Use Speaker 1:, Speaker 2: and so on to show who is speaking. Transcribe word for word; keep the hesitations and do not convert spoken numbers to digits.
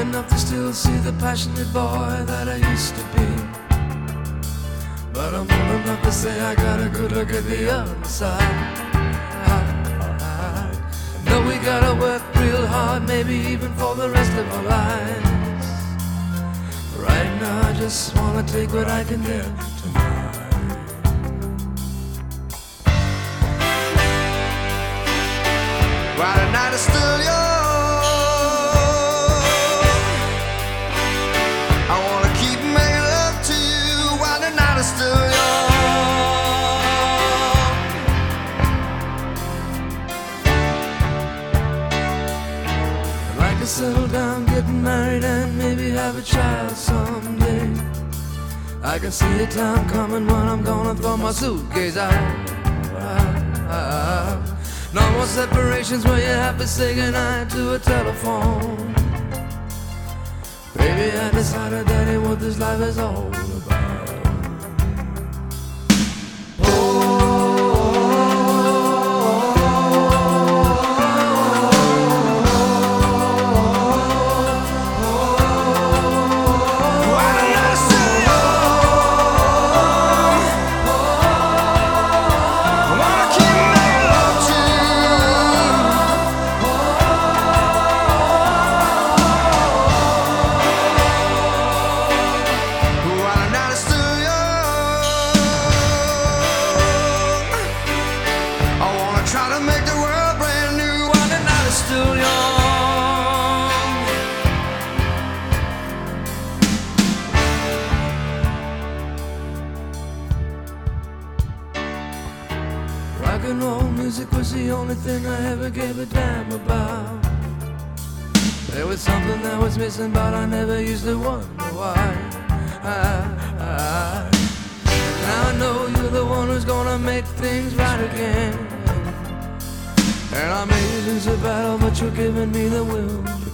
Speaker 1: enough to still see the passionate boy that I used to be. But I'm old enough to say I got a good look at the other side. Know we gotta work real hard, maybe even for the rest of our lives. Right now I just wanna take what I can get tonight.
Speaker 2: While the night is still young, I wanna keep making love to you while the night is still young.
Speaker 1: Settle down, get married, and maybe have a child someday. I can see a time coming when I'm gonna throw my suitcase out. No more separations where you have to say goodnight to a telephone. Baby, I decided that ain't what this life is all about.
Speaker 2: Try to make the world brand new while the night is still young.
Speaker 1: Rock and roll music was the only thing I ever gave a damn about. There was something that was missing, but I never used to wonder why. I, I, now I know you're the one who's gonna make things right again. And I'm ages of battle, but you're giving me the will to